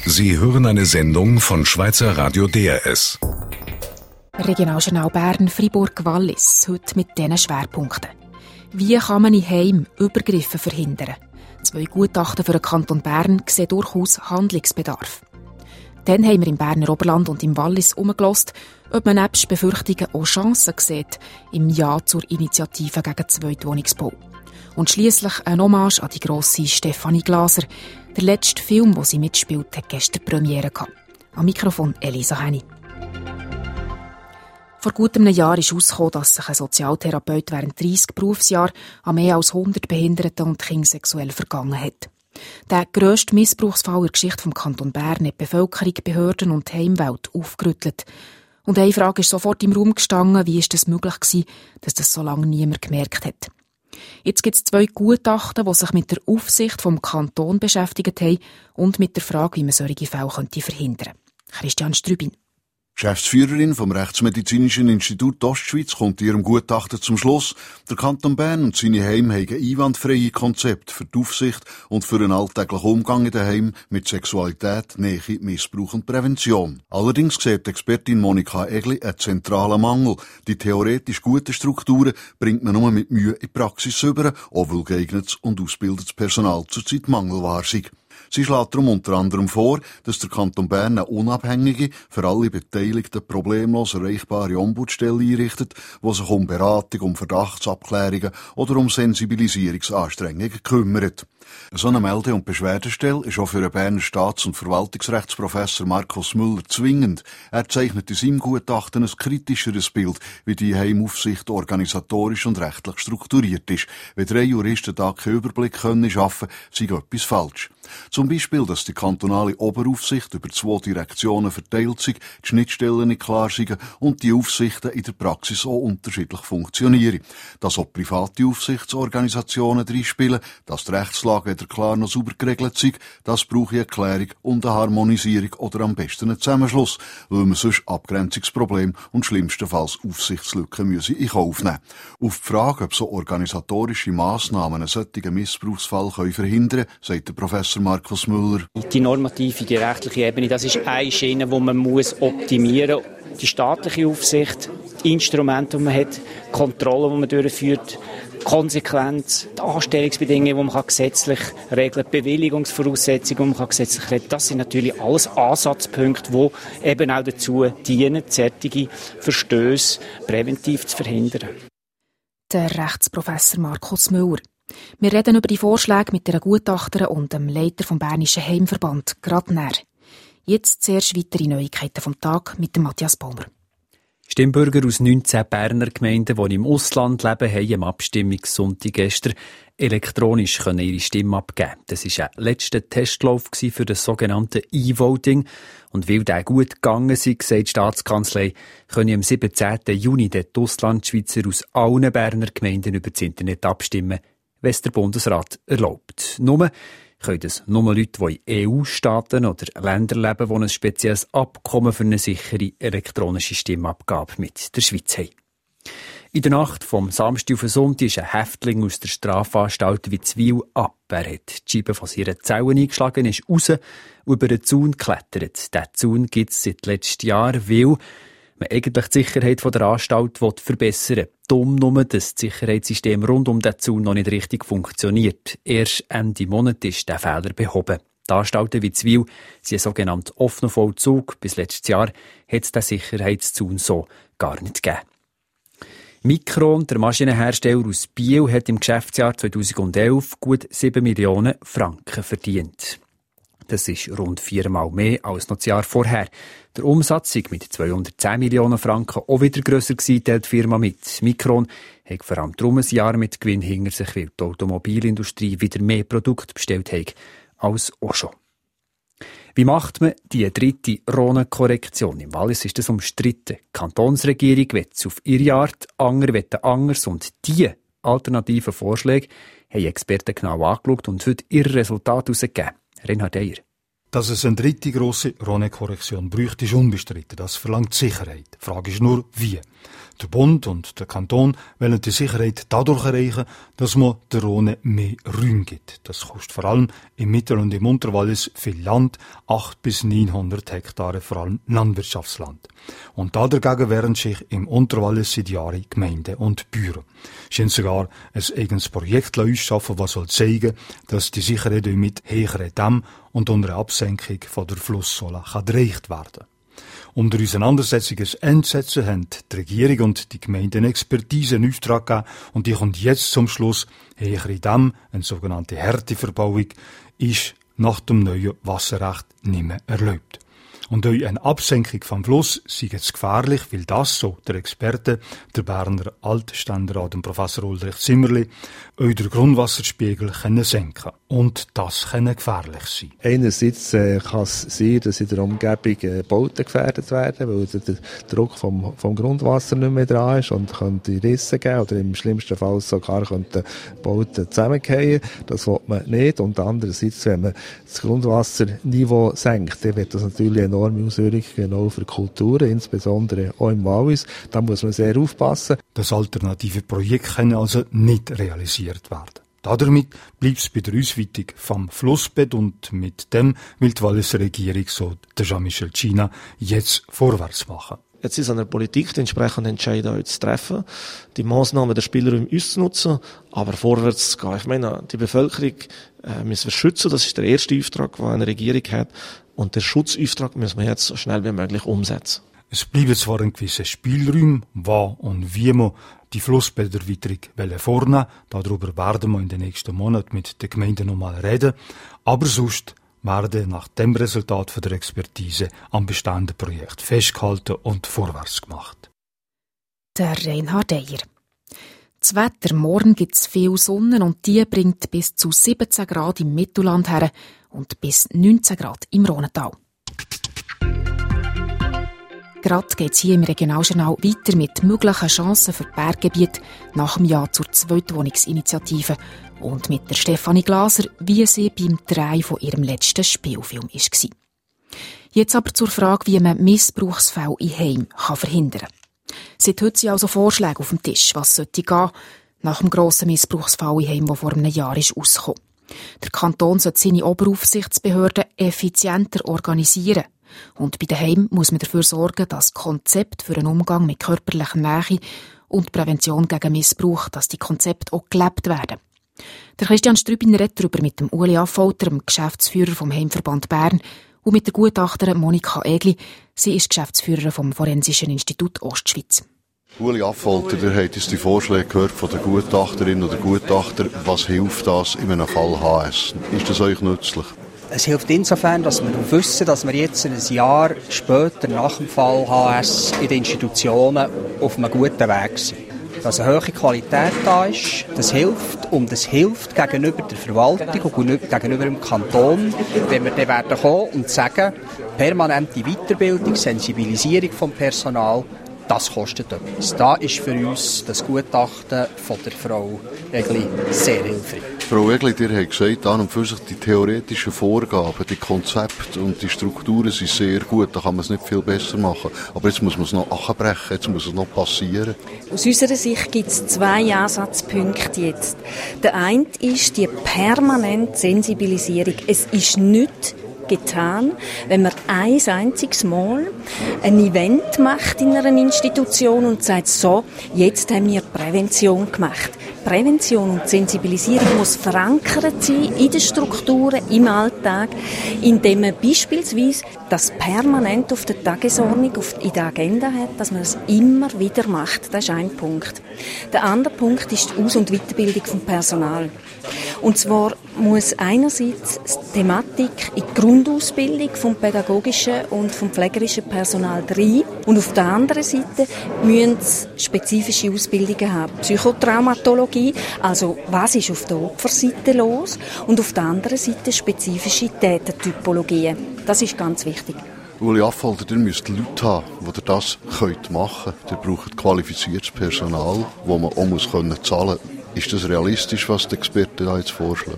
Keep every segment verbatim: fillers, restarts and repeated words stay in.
Sie hören eine Sendung von Schweizer Radio D R S. Regionaljournal Bern, Fribourg, Wallis. Heute mit diesen Schwerpunkten. Wie kann man in Heimen Übergriffe verhindern? Zwei Gutachten für den Kanton Bern sehen durchaus Handlungsbedarf. Dann haben wir im Berner Oberland und im Wallis umgelost, ob man nebst Befürchtungen auch Chancen sieht im Ja zur Initiative gegen Zweitwohnungsbau. Und schliesslich ein Hommage an die grosse Stefanie Glaser. Der letzte Film, wo sie mitspielt, hat gestern Premiere gehabt. Am Mikrofon Elisa Henny. Vor gut einem Jahr ist herausgekommen, dass sich ein Sozialtherapeut während dreissig Berufsjahren an mehr als hundert Behinderten und Kindern sexuell vergangen hat. Der grösste Missbrauchsfall in der Geschichte vom Kanton Bern hat die Bevölkerung, Behörden und die Heimwelt aufgerüttelt. Und eine Frage ist sofort im Raum gestanden, wie ist es möglich gewesen, dass das so lange niemand gemerkt hat. Jetzt gibt es zwei Gutachten, die sich mit der Aufsicht vom Kanton beschäftigt haben und mit der Frage, wie man solche Fälle verhindern könnte. Christian Strübin. Geschäftsführerin vom Rechtsmedizinischen Institut Ostschweiz kommt in ihrem Gutachten zum Schluss, der Kanton Bern und seine Heime haben einwandfreie Konzepte für die Aufsicht und für einen alltäglichen Umgang in den Heimen mit Sexualität, Nähe, Missbrauch und Prävention. Allerdings sieht die Expertin Monika Egli einen zentralen Mangel. Die theoretisch guten Strukturen bringt man nur mit Mühe in die Praxis über, auch weil geeignetes und ausgebildetes Personal zurzeit mangelbar sei. Sie schlägt darum unter anderem vor, dass der Kanton Bern eine unabhängige, für alle Beteiligten problemlos erreichbare Ombudsstelle einrichtet, die sich um Beratung, um Verdachtsabklärungen oder um Sensibilisierungsanstrengungen kümmert. So eine Melde- und Beschwerdestelle ist auch für den Berner Staats- und Verwaltungsrechtsprofessor Markus Müller zwingend. Er zeichnet in seinem Gutachten ein kritischeres Bild, wie die Heimaufsicht organisatorisch und rechtlich strukturiert ist. Wenn drei Juristen da keinen Überblick können schaffen, sei etwas falsch. Zum Beispiel, dass die kantonale Oberaufsicht über zwei Direktionen verteilt sei, die Schnittstellen nicht klar seien und die Aufsichten in der Praxis auch unterschiedlich funktionieren. Dass auch private Aufsichtsorganisationen reinspielen, dass die Rechtslage weder klar noch sauber geregelt sei, das brauche eine Erklärung und eine Harmonisierung oder am besten einen Zusammenschluss, weil man sonst Abgrenzungsprobleme und schlimmstenfalls Aufsichtslücken müsse in Kauf nehmen. Auf die Frage, ob so organisatorische Massnahmen einen solchen Missbrauchsfall verhindern können, sagt der Professor Markus Müller. Die normative, die rechtliche Ebene, das ist eine Schiene, die man muss optimieren muss. Die staatliche Aufsicht, die Instrumente, die man hat, die Kontrolle, die man durchführt, Konsequenz, die Anstellungsbedingungen, die man gesetzlich regeln kann, die Bewilligungsvoraussetzungen, die man gesetzlich regeln kann. Das sind natürlich alles Ansatzpunkte, die eben auch dazu dienen, solche Verstöße präventiv zu verhindern. Der Rechtsprofessor Markus Müller. Wir reden über die Vorschläge mit einer Gutachterin und dem Leiter vom Bernischen Heimverband, gerade näher. Jetzt zuerst weitere Neuigkeiten vom Tag mit dem Matthias Baumer. Stimmbürger aus neunzehn Berner Gemeinden, die im Ausland leben, haben am Abstimmungssonntag gestern elektronisch ihre Stimme abgeben. Das war ein letzter Testlauf für das sogenannte E-Voting. Und weil der gut gegangen ist, sagt die Staatskanzlei, können am siebzehnten Juni die Auslandschweizer aus allen Berner Gemeinden über das Internet abstimmen, wenn es der Bundesrat erlaubt. Nur können das nur Leute, die in E U-Staaten oder Ländern leben, die ein spezielles Abkommen für eine sichere elektronische Stimmabgabe mit der Schweiz haben. In der Nacht vom Samstag auf den Sonntag ist ein Häftling aus der Strafanstalt Witzwil ab. Er hat die Scheibe von seiner Zelle eingeschlagen, ist raus und über den Zaun geklettert. Diesen Zaun gibt es seit letztem Jahr, weil man eigentlich die Sicherheit der Anstalt verbessern will. Dumm nur, dass das Sicherheitssystem rund um den Zaun noch nicht richtig funktioniert. Erst Ende Monat ist der Fehler behoben. Die Anstalten Witzwil sind ein sogenannter offener Vollzug. Bis letztes Jahr hat es den Sicherheitszaun so gar nicht gegeben. Micron, der Maschinenhersteller aus Biel, hat im Geschäftsjahr zweitausendelf gut sieben Millionen Franken verdient. Das ist rund viermal mehr als noch das Jahr vorher. Der Umsatz sei mit zweihundertzehn Millionen Franken auch wieder grösser gewesen, teilt die Firma mit. Micron hat vor allem darum ein Jahr mit Gewinn hinter sich, weil die Automobilindustrie wieder mehr Produkte bestellt hat als auch schon. Wie macht man die dritte Rhone-Korrektion? Im Wallis ist das umstritten. Die Kantonsregierung will es auf ihre Art, andere wollen anders. Und diese alternativen Vorschläge haben Experten genau angeschaut und heute ihr Resultat herausgegeben. Reinhard Eyer. Dass es eine dritte grosse Rhône-Korrektion braucht, ist unbestritten. Das verlangt Sicherheit. Die Frage ist nur, wie. Der Bund und der Kanton wollen die Sicherheit dadurch erreichen, dass man der Rhône mehr Räume gibt. Das kostet vor allem im Mittel- und im Unterwallis viel Land, acht bis neunhundert Hektare, vor allem Landwirtschaftsland. Und da dagegen wehren sich im Unterwallis seit Jahren Gemeinden und Bauern. Sie haben sogar ein eigenes Projekt ausschaffen, das soll zeigen, dass die Sicherheit mit höheren Dämmen und unter einer Absenkung von der Flusssohle erreicht werden kann. Um der Auseinandersetzung ein Ende zu setzen, haben die Regierung und die Gemeinden Expertise in Auftrag gegeben und die kommt jetzt zum Schluss, höhere Dämme, eine sogenannte Härteverbauung, ist nach dem neuen Wasserrecht nicht mehr erlaubt. Und durch eine Absenkung vom Fluss sei es gefährlich, weil das, so der Experte, der Berner Altständerat, Professor Ulrich Zimmerli, auch den Grundwasserspiegel können senken. Und das kann gefährlich sein. Einerseits äh, kann es sein, dass in der Umgebung äh, Bauten gefährdet werden, weil der, der Druck vom, vom Grundwasser nicht mehr dran ist und könnte Risse geben oder im schlimmsten Fall sogar könnten Bauten zusammenfallen. Das will man nicht. Und andererseits, wenn man das Grundwasserniveau senkt, dann wird das natürlich enorme Auswirkungen genau für Kulturen, insbesondere auch im Wallis. Da muss man sehr aufpassen. Das alternative Projekt kann also nicht realisiert werden. Damit bleibt es bei der Ausweitung vom Flussbett und mit dem will die Walliser Regierung, so der Jean-Michel China, jetzt vorwärts machen. Jetzt ist an der Politik, die entsprechenden Entscheidungen zu treffen, die Massnahmen der Spielräume auszunutzen, aber vorwärts zu gehen. Ich meine, die Bevölkerung äh, müssen wir schützen, das ist der erste Auftrag, den eine Regierung hat, und den Schutzauftrag müssen wir jetzt so schnell wie möglich umsetzen. Es bleiben zwar ein gewisser Spielraum, wann und wie man die Flussbädererweiterung vornehmen will. Darüber werden wir in den nächsten Monaten mit den Gemeinden nochmal reden. Aber sonst werden nach dem Resultat von der Expertise am bestehenden Projekt festgehalten und vorwärts gemacht. Der Reinhard Eyer. Das Wetter, morgen gibt es viel Sonne und die bringt bis zu siebzehn Grad im Mittelland her und bis neunzehn Grad im Rhônetal. Gerade geht es hier im Regionaljournal weiter mit möglichen Chancen für die Berggebiete nach dem Ja zur Zweitwohnungsinitiative und mit der Stefanie Glaser, wie sie beim Dreh von ihrem letzten Spielfilm war. Jetzt aber zur Frage, wie man Missbrauchsfälle in Heim verhindern kann. Seit heute sind also Vorschläge auf dem Tisch, was sollte gehen nach dem grossen Missbrauchsfall in Heim, der vor einem Jahr ist rausgekommen. Der Kanton sollte seine Oberaufsichtsbehörden effizienter organisieren. Und bei den Heimen muss man dafür sorgen, dass Konzept für einen Umgang mit körperlicher Nähe und Prävention gegen Missbrauch, dass die Konzepte auch gelebt werden. Der Christian Strübiner redet darüber mit dem Ueli Affolter, dem Geschäftsführer vom Heimverband Bern, und mit der Gutachterin Monika Egli. Sie ist Geschäftsführerin vom Forensischen Institut Ostschweiz. Ueli Affolter, ihr habt jetzt die Vorschläge gehört von der Gutachterin oder Gutachter. Was hilft das in einem Fall H S? Ist das euch nützlich? Es hilft insofern, dass wir wissen, dass wir jetzt ein Jahr später nach dem Fall H S in den Institutionen auf einem guten Weg sind. Dass eine hohe Qualität da ist, das hilft und es hilft gegenüber der Verwaltung und gegenüber dem Kanton, wenn wir dann werden kommen und sagen, permanente Weiterbildung, Sensibilisierung vom Personal, das kostet etwas. Da ist für uns das Gutachten von der Frau Egli sehr hilfreich. Frau Egli, ihr habt gesagt, an und für sich die theoretischen Vorgaben, die Konzepte und die Strukturen sind sehr gut, da kann man es nicht viel besser machen. Aber jetzt muss man es noch abbrechen, jetzt muss es noch passieren. Aus unserer Sicht gibt es zwei Ansatzpunkte jetzt. Der eine ist die permanente Sensibilisierung. Es ist nicht getan, wenn man ein einziges Mal ein Event macht in einer Institution und sagt, so, jetzt haben wir Prävention gemacht. Prävention und Sensibilisierung muss verankert sein in den Strukturen, im Alltag, indem man beispielsweise das permanent auf der Tagesordnung, auf, in der Agenda hat, dass man es immer wieder macht. Das ist ein Punkt. Der andere Punkt ist die Aus- und Weiterbildung vom Personal. Und zwar muss einerseits die Thematik in die Grundausbildung vom pädagogischen und vom pflegerischen Personal rein und auf der anderen Seite müssen sie spezifische Ausbildungen haben. Psychotraumatologie, also was ist auf der Opferseite los, und auf der anderen Seite spezifische Tätertypologien. Das ist ganz wichtig. Ueli Affolter, ihr müsst Leute haben, die das machen können. Ihr braucht qualifiziertes Personal, das man auch zahlen muss. Ist das realistisch, was die Experten da jetzt vorschlagen?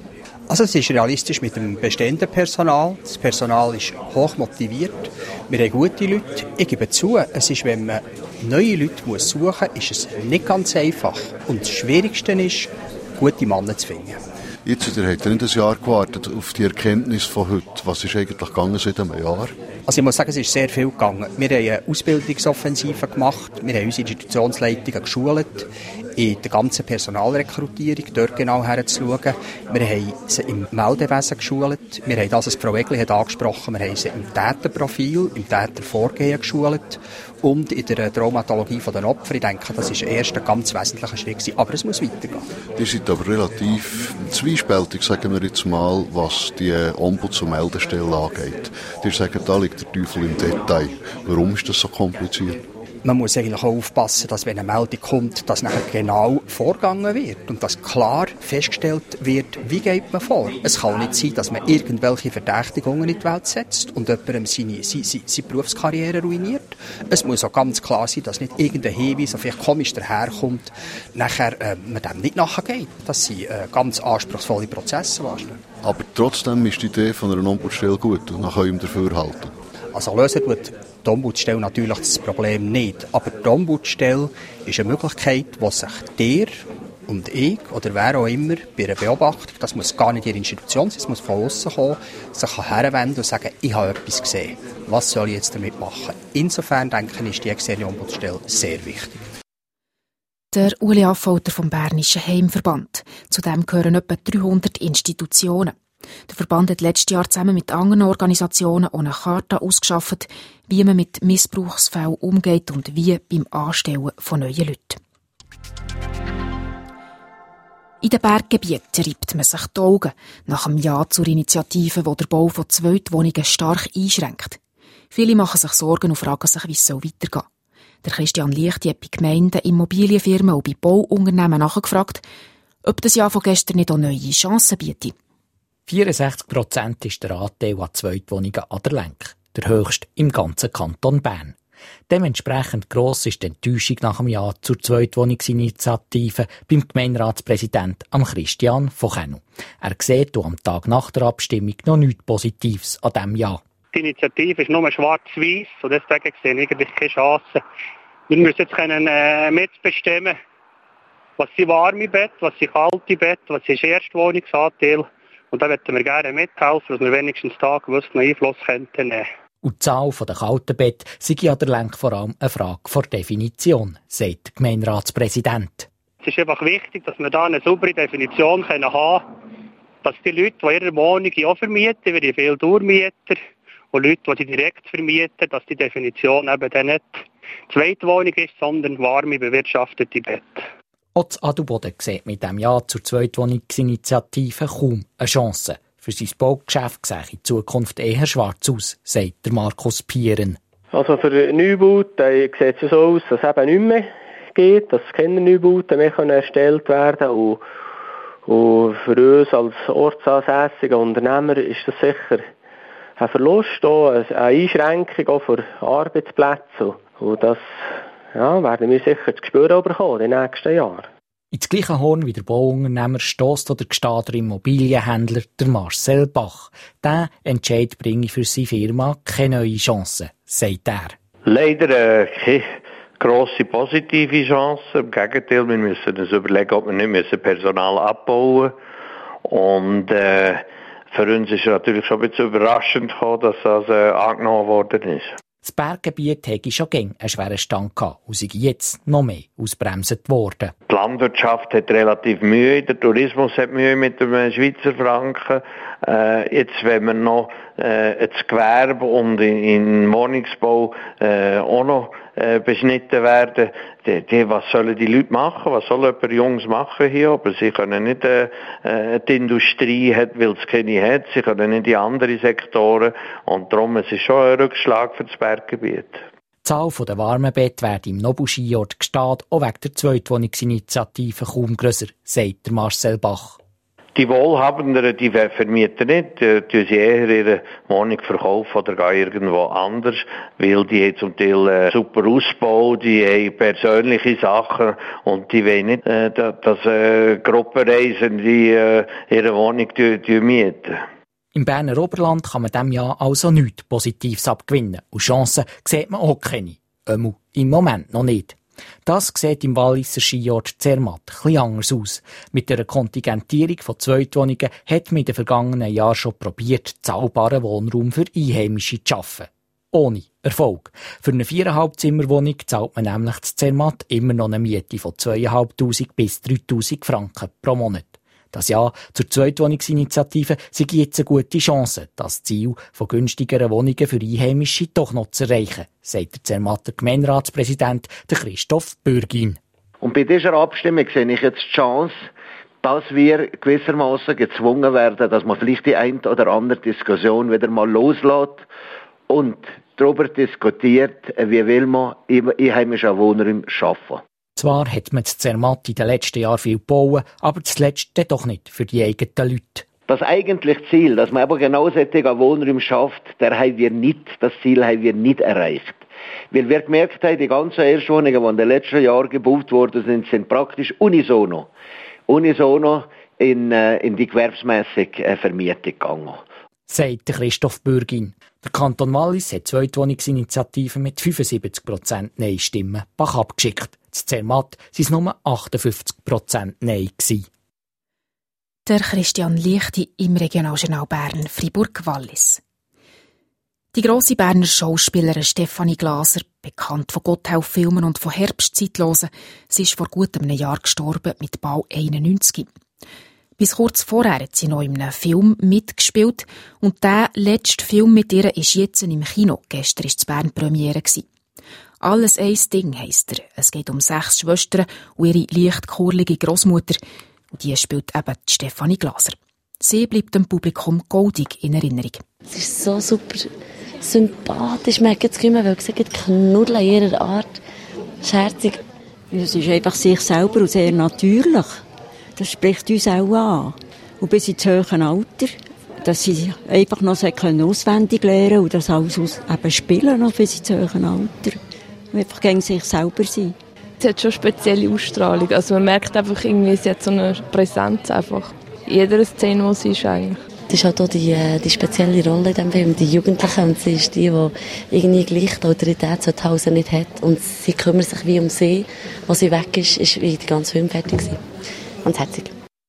Also es ist realistisch mit dem bestehenden Personal. Das Personal ist hoch motiviert. Wir haben gute Leute. Ich gebe zu, es ist, wenn man neue Leute muss suchen muss, ist es nicht ganz einfach. Und das Schwierigste ist, gute Männer zu finden. Jetzt ihr habt ihr nicht ein Jahr gewartet auf die Erkenntnis von heute. Was ist eigentlich gegangen seit einem Jahr? Also ich muss sagen, es ist sehr viel gegangen. Wir haben eine Ausbildungsoffensive gemacht. Wir haben unsere Institutionsleitungen geschult, in der ganzen Personalrekrutierung, dort genau herzuschauen. Wir haben sie im Meldewesen geschult. Wir haben das, was Frau Egli hat angesprochen, wir haben sie im Täterprofil, im Tätervorgehen geschult und in der Traumatologie der Opfer. Ich denke, das ist der erste ganz wesentliche Schritt gewesen. Aber es muss weitergehen. Ihr seid aber relativ zwiespältig, sagen wir jetzt mal, was die Ombuds- und Meldestelle angeht. Ihr sagt, da liegt der Teufel im Detail. Warum ist das so kompliziert? Man muss eigentlich auch aufpassen, dass wenn eine Meldung kommt, dass nachher genau vorgegangen wird und dass klar festgestellt wird, wie geht man vor. Es kann auch nicht sein, dass man irgendwelche Verdächtigungen in die Welt setzt und jemandem seine, seine, seine Berufskarriere ruiniert. Es muss auch ganz klar sein, dass nicht irgendein Hinweis, der vielleicht komisch daherkommt, nachher äh, man dem nicht nachgeht. Das sind äh, ganz anspruchsvolle Prozesse. Aber trotzdem ist die Idee von einer Ombudsstelle gut und nach eurem Dafürhalten. Also lösen tut die Ombudsstelle natürlich das Problem nicht. Aber die Ombudsstelle ist eine Möglichkeit, wo sich dir und ich oder wer auch immer bei einer Beobachtung, das muss gar nicht in der Institution sein, es muss von außen kommen, sich herwenden und sagen, ich habe etwas gesehen. Was soll ich jetzt damit machen? Insofern denke ich, ist die externe Ombudsstelle sehr wichtig. Der Uli Affolter vom Bernischen Heimverband. Zudem gehören etwa dreihundert Institutionen. Der Verband hat letztes Jahr zusammen mit anderen Organisationen auch eine Charta ausgeschafft, wie man mit Missbrauchsfällen umgeht und wie beim Anstellen von neuen Leuten. In den Berggebieten reibt man sich die Augen nach einem Ja zur Initiative, die der Bau von Zweitwohnungen stark einschränkt. Viele machen sich Sorgen und fragen sich, wie es weitergehen soll. Der Christian Lichti hat bei Gemeinden, Immobilienfirmen und bei Bauunternehmen nachgefragt, ob das Jahr von gestern nicht auch neue Chancen bietet. vierundsechzig Prozent ist der Anteil an Zweitwohnungen an der Lenk, der höchste im ganzen Kanton Bern. Dementsprechend gross ist die Enttäuschung nach dem Jahr zur Zweitwohnungsinitiative beim Gemeinderatspräsident Christian von Kennu. Er sieht am Tag nach der Abstimmung noch nichts Positives an diesem Jahr. Die Initiative ist nur schwarz-weiß und deswegen sehen wir eigentlich keine Chance. Wir müssen jetzt können, äh, mitbestimmen, was sind warme Bett, was sind kalte Bett, was ist Erstwohnungsanteil. Und da möchten wir gerne mithelfen, dass wir wenigstens da gewissen Einfluss könnten nehmen. Und die Zahl der kalten Bett sei an der Lenk vor allem eine Frage der Definition, sagt der Gemeinderatspräsident. Es ist einfach wichtig, dass wir da eine saubere Definition haben können, dass die Leute, die ihre Wohnung auch vermieten, wie die viele Dauermieter, und Leute, die direkt vermieten, dass die Definition eben dann nicht Zweitwohnung ist, sondern warme, bewirtschaftete Bett. Auch das Adelboden sieht mit dem Ja zur Zweitwohnungsinitiative kaum eine Chance. Für sein Baugeschäft sehe in Zukunft eher schwarz aus, sagt der Markus Pieren. Also für den Neubau sieht es so aus, dass es eben nicht mehr geht, dass keine Neubauten mehr erstellt werden können. Und, und für uns als ortsansässiger Unternehmer ist das sicher ein Verlust, auch eine Einschränkung auch für Arbeitsplätze. Und das ja, werden wir sicher zu spüren bekommen in den nächsten Jahren. Ins gleiche Horn wie der Bauunternehmer stösst der Gstader Immobilienhändler der Marcel Bach. Der Entscheid bringe für seine Firma keine neue Chance, sagt er. Leider äh, keine grosse positive Chance. Im Gegenteil, wir müssen uns überlegen, ob wir nicht Personal abbauen müssen. Und äh, für uns ist es natürlich schon ein bisschen überraschend gekommen, dass das äh, angenommen worden ist. Das Berggebiet hätte schon gäng einen schweren Stand gehabt und sei jetzt noch mehr ausbremset worden. Die Landwirtschaft hat relativ Mühe, der Tourismus hat Mühe mit dem Schweizer Franken. Äh, jetzt, wenn wir noch äh, das Gewerbe und in, in Wohnungsbau äh, auch noch äh, beschnitten werden, die, die, was sollen die Leute machen? Was sollen die Jungs machen hier? Aber sie können nicht äh, die Industrie hat, weil es keine hat. Sie können nicht in andere Sektoren. Und darum es ist schon ein Rückschlag für das Berggebiet. Die Zahl der warmen Betten wird im Nobel-Skiort Gstaad auch wegen der Zweitwohnungsinitiative kaum grösser, sagt Marcel Bach. Die Wohlhabenderen, die vermieten nicht, äh, tun sie eher ihre Wohnung verkaufen oder gehen irgendwo anders, weil die haben zum Teil äh, super Ausbau, die haben persönliche Sachen und die wollen nicht, äh, dass äh, Gruppenreisen die äh, ihre Wohnung die, die mieten. Im Berner Oberland kann man diesem Jahr also nichts Positives abgewinnen und Chancen sieht man auch keine. Ähm, im Moment noch nicht. Das sieht im Walliser Skiort Zermatt etwas anders aus. Mit einer Kontingentierung von Zweitwohnungen hat man in den vergangenen Jahren schon probiert, zahlbaren Wohnraum für Einheimische zu schaffen. Ohne Erfolg. Für eine viereinhalb Zimmerwohnung zahlt man nämlich zu Zermatt immer noch eine Miete von zweitausendfünfhundert bis dreitausend Franken pro Monat. Das Jahr zur Zweitwohnungsinitiative sei jetzt eine gute Chance, das Ziel von günstigeren Wohnungen für Einheimische doch noch zu erreichen, sagt der Zermatter Gemeinderatspräsident Christoph Bürgin. Und bei dieser Abstimmung sehe ich jetzt die Chance, dass wir gewissermaßen gezwungen werden, dass man vielleicht die eine oder andere Diskussion wieder mal loslässt und darüber diskutiert, wie will man einheimische Wohnräume schaffen. Zwar hat man in Zermatt in den letzten Jahren viel gebaut, aber zuletzt doch nicht für die eigenen Leute. Das eigentliche Ziel, dass man aber genau solche Wohnräume schafft, der haben wir nicht, das Ziel haben wir nicht erreicht. Weil wir gemerkt haben, die ganzen Erstwohnungen, die in den letzten Jahren gebaut worden sind, sind praktisch unisono, unisono in, äh, in die gewerbsmässige Vermietung gegangen. Sagt Christoph Bürgin. Der Kanton Wallis hat Zweitwohnungsinitiativen mit fünfundsiebzig Prozent Nein-Stimmen Bach abgeschickt. In Zermatt waren es nur achtundfünfzig Prozent Nein. Der Christian Lichti im Regionaljournal Bern Fribourg-Wallis. Die grosse Berner Schauspielerin Stefanie Glaser, bekannt von Gotthelf-Filmen und von Herbstzeitlosen, sie ist vor gut einem Jahr gestorben mit bald einundneunzig. Bis kurz vorher hat sie noch in einem Film mitgespielt und der letzte Film mit ihr ist jetzt im Kino. Gestern war es Bern Premiere. «Alles ein Ding» heisst er. Es geht um sechs Schwestern und ihre leicht kurlige Grossmutter. Und die spielt eben die Stefanie Glaser. Sie bleibt dem Publikum goldig in Erinnerung. Es ist so super sympathisch. Man hat immer gesagt, knuddeln in ihrer Art. Scherzig. Es ist einfach sich selber und sehr natürlich. Das spricht uns auch an. Und bis ins hohe Alter, dass sie einfach noch auswendig lernen und das alles aus, eben spielen noch bis ins hohe Alter. Und einfach gegen sich selber sein. Sie hat schon spezielle Ausstrahlung. Also man merkt einfach irgendwie, sie hat so eine Präsenz einfach. In jeder Szene, wo sie ist eigentlich. Das ist halt auch die, die spezielle Rolle in diesem Film, die Jugendliche. Und sie ist die, die irgendwie gleich die Autorität zu Hause nicht hat. Und sie kümmert sich wie um sie. Als sie weg ist, ist wie der ganze Film fertig gewesen. Ganz herzig.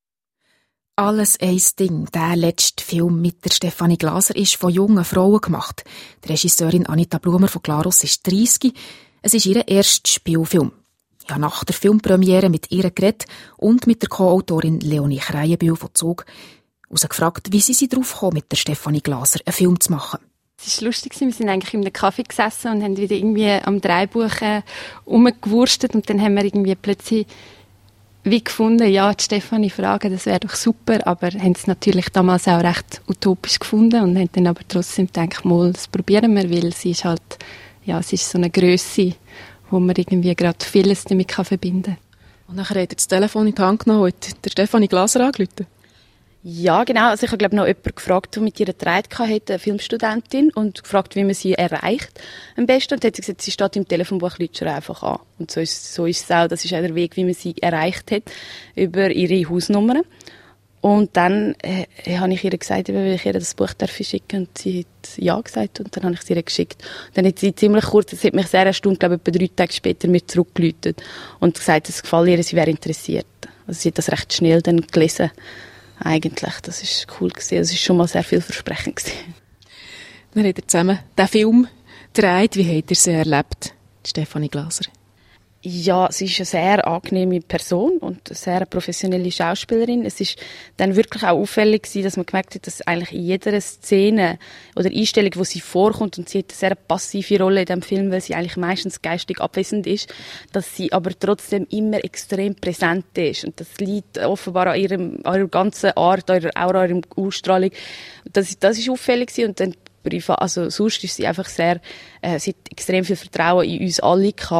«Alles ein Ding», der letzte Film mit der Stefanie Glaser, ist von jungen Frauen gemacht. Die Regisseurin Anita Blumer von Glarus ist dreissig. Es ist ihr erster Spielfilm. Ich habe nach der Filmpremiere mit ihr geredet und mit der Co-Autorin Leonie Kreienbühl von Zug gefragt, wie sie sie darauf kam, mit der Stefanie Glaser einen Film zu machen. Es war lustig, wir sind eigentlich in einem Kaffee gesessen und haben wieder irgendwie am Drehbuch äh, rumgewurstet und dann haben wir irgendwie plötzlich wie gefunden, ja, die Stefanie fragen, das wäre doch super, aber haben es natürlich damals auch recht utopisch gefunden und haben dann aber trotzdem gedacht, mal, das probieren wir, weil sie ist halt, ja, sie ist so eine Grösse, wo man irgendwie gerade vieles damit verbinden kann. Und nachher hat er das Telefon in die Hand genommen und hat der Stefanie Glaser angerufen. Ja, genau. Also ich habe, glaube ich, noch jemanden gefragt, der mit ihr Streit hatte, eine Filmstudentin, und gefragt, wie man sie erreicht am besten. Und dann hat sie gesagt, sie steht im Telefonbuch, lütscht einfach an. Und so ist, so ist es auch. Das ist auch der Weg, wie man sie erreicht hat, über ihre Hausnummern. Und dann äh, habe ich ihr gesagt, ob ich ihr das Buch schicken darf. Und sie hat ja gesagt. Und dann habe ich es ihr geschickt. Und dann hat sie ziemlich kurz, das hat mich sehr erstaunt, glaube ich, etwa drei Tage später mir zurückgeläutet und gesagt, es gefällt ihr, sie wäre interessiert. Also sie hat das recht schnell dann gelesen. Eigentlich, das ist cool gewesen. Das ist schon mal sehr vielversprechend gewesen. Dann habt ihr zusammen den Film gedreht. Wie habt ihr sie erlebt, Stefanie Glaser? Ja, sie ist eine sehr angenehme Person und eine sehr professionelle Schauspielerin. Es ist dann wirklich auch auffällig gewesen, dass man gemerkt hat, dass eigentlich in jeder Szene oder Einstellung, wo sie vorkommt, und sie hat eine sehr passive Rolle in diesem Film, weil sie eigentlich meistens geistig abwesend ist, dass sie aber trotzdem immer extrem präsent ist. Und das liegt offenbar an, ihrem, an ihrer ganzen Art, an ihrer Aura, an ihrer Ausstrahlung. Das, das ist auffällig gewesen. Und dann privat, also sonst ist sie einfach sehr, äh, sie hat extrem viel Vertrauen in uns alle gehabt.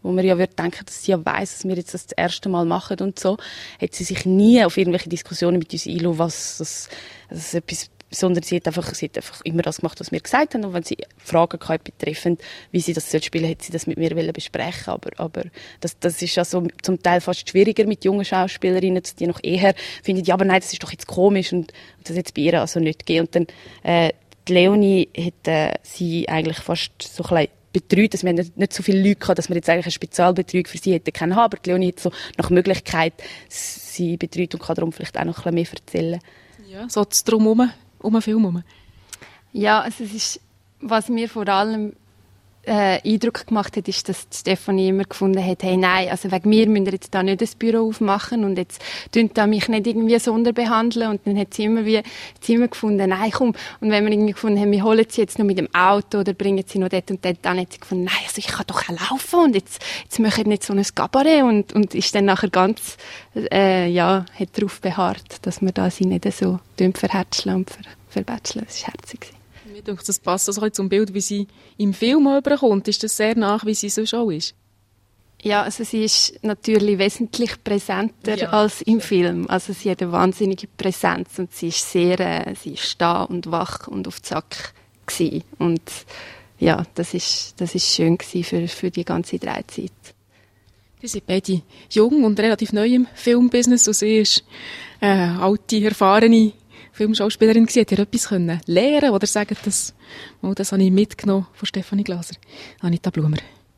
wo man ja würde denken, dass sie ja weiss, dass wir jetzt das das erste Mal machen und so, hat sie sich nie auf irgendwelche Diskussionen mit uns eingelassen, was das, das etwas, sondern sie hat einfach, sie hat einfach immer das gemacht, was wir gesagt haben, und wenn sie Fragen gehabt betreffend, wie sie das spielen soll, hat sie das mit mir besprechen, aber, aber das, das ist also zum Teil fast schwieriger mit jungen Schauspielerinnen, die noch eher finden, ja, aber nein, das ist doch jetzt komisch, und, und das jetzt bei ihr also nicht gegeben. Und dann, äh, die Leonie hat äh, sie eigentlich fast so ein bisschen betreut, dass wir nicht, nicht so viele Leute hatten, dass wir jetzt eigentlich eine Spezialbetreuung für sie hätten können haben, aber die Leonie hat so nach Möglichkeit sie betreut und kann darum vielleicht auch noch ein bisschen mehr erzählen. Ja, so drum herum, um den Film herum. Ja, also es ist, was mir vor allem äh, Eindruck gemacht hat, ist, dass Stefanie immer gefunden hat, hey, nein, also wegen mir müsst ihr jetzt da nicht das Büro aufmachen und jetzt tun da mich nicht irgendwie sonderbehandeln, und dann hat sie immer wie, hat sie immer gefunden, nein, komm, und wenn wir irgendwie gefunden haben, wir holen sie jetzt noch mit dem Auto oder bringen sie noch dort und dort, dann hat sie gefunden, nein, also ich kann doch auch laufen und jetzt, jetzt machen wir nicht so ein Kabarett, und, und ist dann nachher ganz, äh, ja, hat darauf beharrt, dass wir da sie nicht so verhätscheln und ver, verbätscheln, das war herzig. Mir denke, das passt also zum Bild, wie sie im Film überkommt. Ist das sehr nach, wie sie sonst auch ist? Ja, also sie ist natürlich wesentlich präsenter ja, als im Film. Also sie hat eine wahnsinnige Präsenz und sie ist sehr, äh, sie ist da und wach und auf Zack gewesen. Und ja, das ist, das ist schön gewesen für, für die ganze Drehzeit. Sie sind beide jung und relativ neu im Filmbusiness, und sie ist äh, alte, erfahrene Filmschauspielerin gewesen. Hat ihr etwas können lernen oder sagen, dass, oh, das habe ich mitgenommen von Stefanie Glaser? Anita Blumer.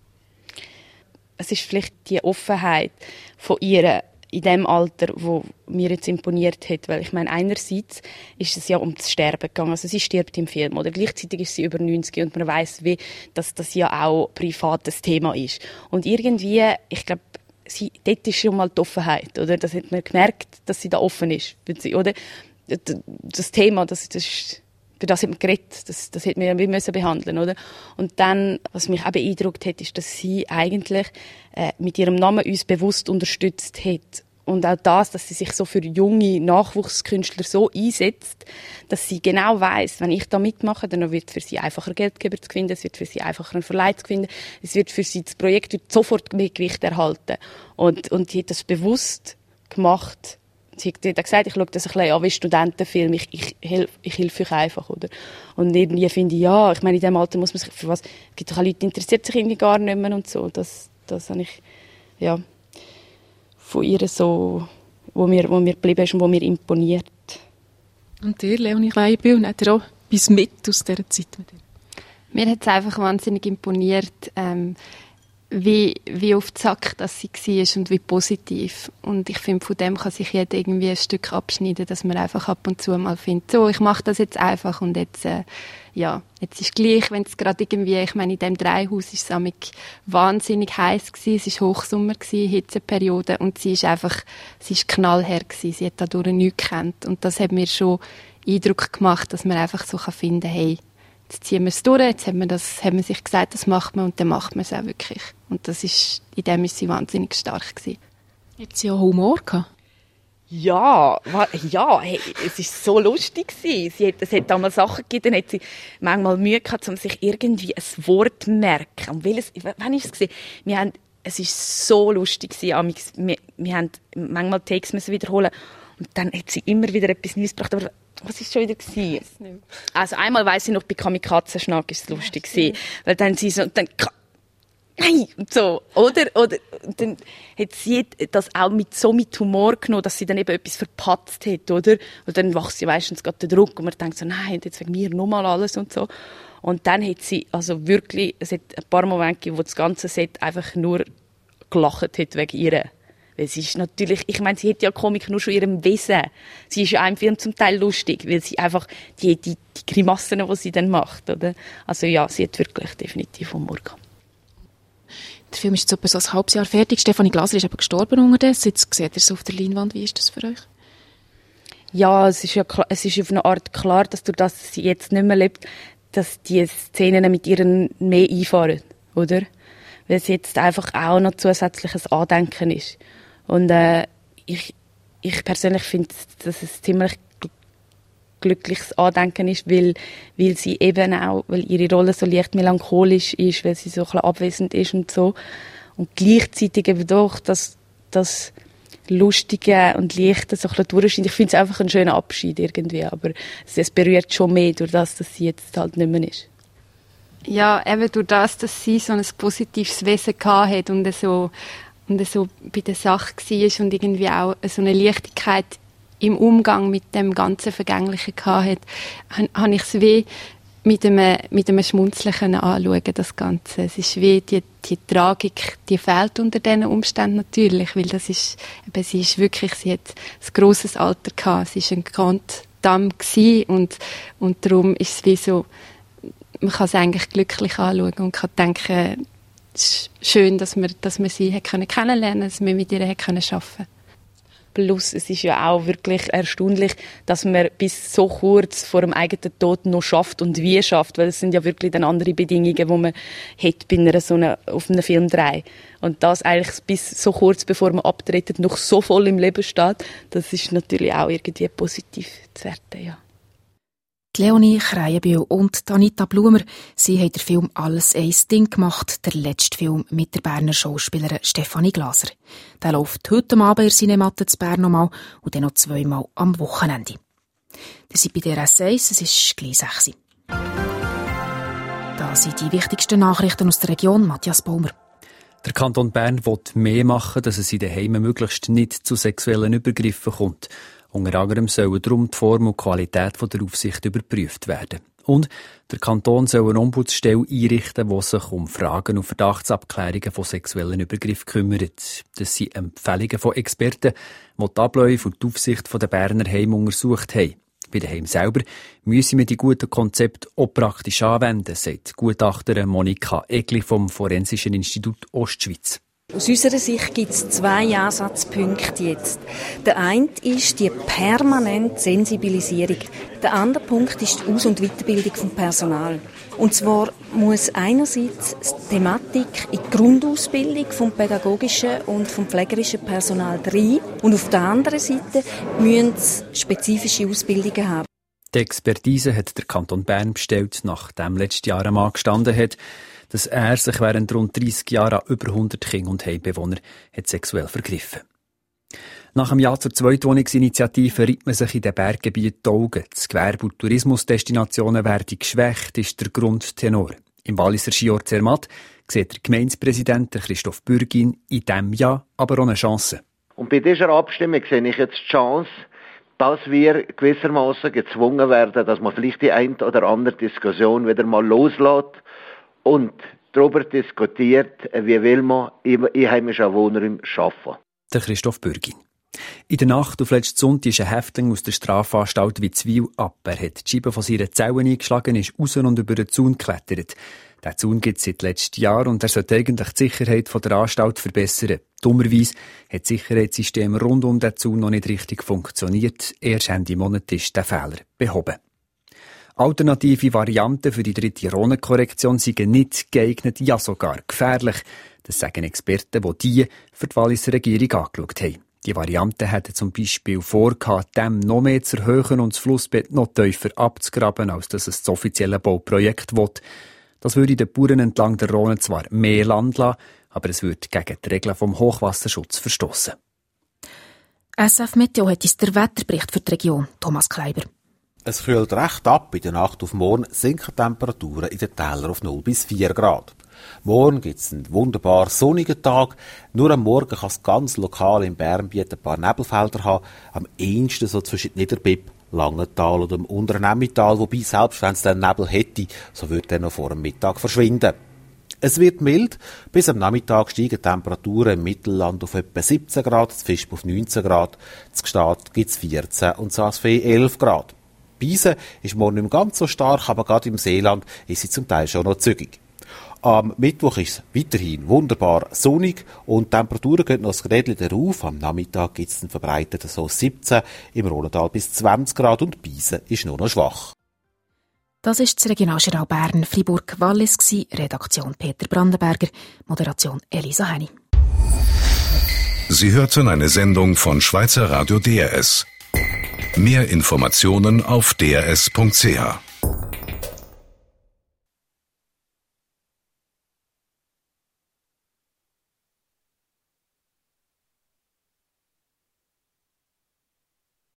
Es ist vielleicht die Offenheit von ihr in dem Alter, wo mir jetzt imponiert hat, weil ich meine, einerseits ist es ja um das Sterben gegangen, also sie stirbt im Film, oder gleichzeitig ist sie über neunzig und man weiss, wie, dass das ja auch privates Thema ist. Und irgendwie, ich glaube, sie, dort ist schon mal die Offenheit, oder? Das hat man gemerkt, dass sie da offen ist, oder? Das Thema, das, das, für das hat man geredet, das, das hat man ja müssen behandeln, oder? Und dann, was mich auch beeindruckt hat, ist, dass sie eigentlich äh, mit ihrem Namen uns bewusst unterstützt hat. Und auch das, dass sie sich so für junge Nachwuchskünstler so einsetzt, dass sie genau weiss, wenn ich da mitmache, dann wird es für sie einfacher, Geldgeber zu finden, es wird für sie einfacher, einen Verleih zu finden, es wird für sie, das Projekt wird sofort mehr Gewicht erhalten. Und, und sie hat das bewusst gemacht. Sie hat gesagt, ich schaue das ein bisschen an wie Studentenfilm, ich, ich, helf, ich helfe euch einfach, oder? Und irgendwie finde ich, ja, ich meine, in diesem Alter muss man sich, für was, es gibt doch auch Leute, die interessiert sich irgendwie gar nicht mehr und so, das, das habe ich, ja, von ihr so, wo mir, wo mir geblieben ist und wo mir imponiert. Und dir, Leonie Kleinbühl, hat er auch etwas mit aus dieser Zeit mit dir? Mir hat es einfach wahnsinnig imponiert, ähm, wie, wie auf Zack dass sie war und wie positiv. Und ich finde, von dem kann sich jeder irgendwie ein Stück abschneiden, dass man einfach ab und zu mal findet, so, ich mache das jetzt einfach und jetzt, äh, ja, jetzt ist gleich, wenn es gerade irgendwie, ich meine, in diesem Dreihaus ist es wahnsinnig heiß gewesen, es war Hochsommer gewesen, Hitzeperiode, und sie ist einfach, sie ist knallhart gewesen, sie hat dadurch nichts gekannt. Und das hat mir schon Eindruck gemacht, dass man einfach so finden kann, hey, jetzt ziehen wir es durch, jetzt hat man, das, hat man sich gesagt, das macht man, und dann macht man es auch wirklich. Und das ist, in dem ist sie wahnsinnig stark gewesen. Hat sie auch Humor gehabt? Ja, ja, hey, es war so lustig gewesen. Sie hat, es hat damals Sachen gegeben, dann hat sie manchmal Mühe gehabt, um sich irgendwie ein Wort zu merken. Und welches, wann ist es gewesen? Wir haben, es war so lustig gewesen. Wir, wir haben manchmal Takes müssen wiederholen, und dann hat sie immer wieder etwas Neues gebracht. Aber was war es schon wieder gewesen? Also einmal weiss ich noch, bei Kamikaze-Schnack war es lustig gewesen, weil dann sie so, dann, nein, und so, oder? Oder, und dann hat sie das auch mit, so mit Humor genommen, dass sie dann eben etwas verpatzt hat, oder? Und dann wächst sie meistens gerade der Druck und man denkt so, nein, jetzt wegen mir nochmal alles und so. Und dann hat sie, also wirklich, es hat ein paar Momente gegeben, wo das ganze Set einfach nur gelacht hat wegen ihr. Weil sie ist natürlich, ich meine, sie hat ja Komik nur schon in ihrem Wesen. Sie ist ja auch im Film zum Teil lustig, weil sie einfach die, die, die Grimassen, die sie dann macht, oder? Also ja, sie hat wirklich definitiv Humor gehabt. Der Film ist jetzt etwa so ein halbes Jahr fertig. Stefanie Glaser ist eben gestorben unterdessen. Jetzt seht ihr es auf der Leinwand. Wie ist das für euch? Ja, es ist ja klar, es ist auf eine Art klar, dass durch das, dass sie jetzt nicht mehr lebt, dass die Szenen mit ihr mehr einfahren, oder? Weil es jetzt einfach auch noch zusätzliches Andenken ist. Und äh, ich, ich persönlich finde, dass es ziemlich glückliches Andenken ist, weil, weil sie eben auch, weil ihre Rolle so leicht melancholisch ist, weil sie so ein bisschen abwesend ist und so. Und gleichzeitig eben doch das, das Lustige und Leichte so ein bisschen durchscheint. Ich finde es einfach ein schöner Abschied irgendwie, aber es, es berührt schon mehr durch das, dass sie jetzt halt nicht mehr ist. Ja, eben durch das, dass sie so ein positives Wesen hatte und so, und so bei der Sache war und irgendwie auch so eine Leichtigkeit im Umgang mit dem ganzen Vergänglichen hatte, habe ich es wie mit einem, mit einem Schmunzeln anschauen, das Ganze. Es ist wie die, die Tragik, die fehlt unter diesen Umständen natürlich, weil das ist, eben, sie ist wirklich, sie hat ein grosses Alter gehabt, sie war ein Grand Dame gewesen und, und darum ist es wie so, man kann es eigentlich glücklich anschauen und kann denken, es ist schön, dass wir, dass wir sie kennenlernen konnten, dass wir mit ihr arbeiten konnten. Plus, es ist ja auch wirklich erstaunlich, dass man bis so kurz vor dem eigenen Tod noch schafft und wie schafft, weil es sind ja wirklich dann andere Bedingungen, die man hat bei einer so einer, auf einem Filmdreh. Und das eigentlich bis so kurz bevor man abtritt noch so voll im Leben steht, das ist natürlich auch irgendwie positiv zu werten, ja. Leonie Kreienbühl und Anita Blumer, sie haben den Film «Alles eins Ding» gemacht, der letzte Film mit der Berner Schauspielerin Stefanie Glaser. Der läuft heute Abend in der Cinematte zu Bern nochmal und dann noch zweimal am Wochenende. Das sind bei der S eins, es ist gleich sechs. Das sind die wichtigsten Nachrichten aus der Region. Matthias Baumer. Der Kanton Bern will mehr machen, dass es in den Heimen möglichst nicht zu sexuellen Übergriffen kommt. Unter anderem sollen darum die Form und Qualität der Aufsicht überprüft werden. Und der Kanton soll eine Ombudsstelle einrichten, die sich um Fragen und Verdachtsabklärungen von sexuellen Übergriffen kümmert. Das sind Empfehlungen von Experten, die die Abläufe und die Aufsicht der Berner Heime untersucht haben. Bei den Heimen selber müssen wir die guten Konzepte auch praktisch anwenden, sagt Gutachterin Monika Egli vom Forensischen Institut Ostschweiz. Aus unserer Sicht gibt es zwei Ansatzpunkte jetzt. Der eine ist die permanente Sensibilisierung. Der andere Punkt ist die Aus- und Weiterbildung vom Personal. Und zwar muss einerseits die Thematik in die Grundausbildung vom pädagogischen und vom pflegerischen Personal rein und auf der anderen Seite müssen sie spezifische Ausbildungen haben. Die Expertise hat der Kanton Bern bestellt, nachdem letztes Jahr ein Mann gestanden hat, dass er sich während rund dreissig Jahren an über hundert Kinder und Heimbewohner hat sexuell vergriffen. Nach einem Jahr zur Zweitwohnungsinitiative reibt man sich in den Berggebieten die Augen. Das Gewerbe- und Tourismusdestinationen werden geschwächt, ist der Grundtenor. Im Walliser Skiort Zermatt sieht der Gemeindepräsident Christoph Bürgin in diesem Jahr aber auch eine Chance. Und bei dieser Abstimmung sehe ich jetzt die Chance, dass wir gewissermaßen gezwungen werden, dass man vielleicht die ein oder andere Diskussion wieder mal loslässt und darüber diskutiert, wie will man einheimische Wohnräume schaffen. Der Christoph Bürgin. In der Nacht auf letzten Sonntag ist ein Häftling aus der Strafanstalt Witzwil ab. Er hat die Scheibe von seiner Zelle eingeschlagen, ist raus und über den Zaun geklettert. Der Zaun gibt es seit letztem Jahr und er sollte eigentlich die Sicherheit der Anstalt verbessern. Dummerweise hat das Sicherheitssystem rund um den Zaun noch nicht richtig funktioniert. Erst Ende Monat ist der Fehler behoben. Alternative Varianten für die dritte Ronenkorrektion sind nicht geeignet, ja sogar gefährlich. Das sagen Experten, die die für die Walliser Regierung angeschaut haben. Die Varianten hätten zum Beispiel vorgehabt, die Dämme noch mehr zu erhöhen und das Flussbett noch tiefer abzugraben, als dass es das offizielle Bauprojekt will. Das würde den Bauern entlang der Rhone zwar mehr Land lassen, aber es würde gegen die Regeln vom Hochwasserschutz verstoßen. S F Meteo hat uns der Wetterbericht für die Region. Thomas Kleiber. Es kühlt recht ab. In der Nacht auf morgen sinken Temperaturen in den Tälern auf null bis vier Grad. Morgen gibt es einen wunderbar sonnigen Tag. Nur am Morgen kann es ganz lokal im Bernbiet ein paar Nebelfelder haben. Am ehesten so zwischen Niederbipp, Langenthal oder dem unteren Emmental. Wobei, selbst wenn es dann Nebel hätte, so würde er noch vor dem Mittag verschwinden. Es wird mild. Bis am Nachmittag steigen Temperaturen im Mittelland auf etwa siebzehn Grad, zu Visp auf neunzehn Grad, zu Gstaad gibt es vierzehn und zu Asfee elf Grad. Biesen ist morgen nicht mehr ganz so stark, aber gerade im Seeland ist sie zum Teil schon noch zügig. Am Mittwoch ist es weiterhin wunderbar sonnig und die Temperaturen gehen noch ein Rädchen rauf. Am Nachmittag gibt es einen verbreiteten so siebzehn, im Rhontal bis zwanzig Grad und Biesen ist nur noch schwach. Das ist das Regionaljournal Bern Fribourg Wallis, Redaktion Peter Brandenberger, Moderation Elisa Henny. Sie hörten eine Sendung von Schweizer Radio D R S. Mehr Informationen auf d r s punkt c h.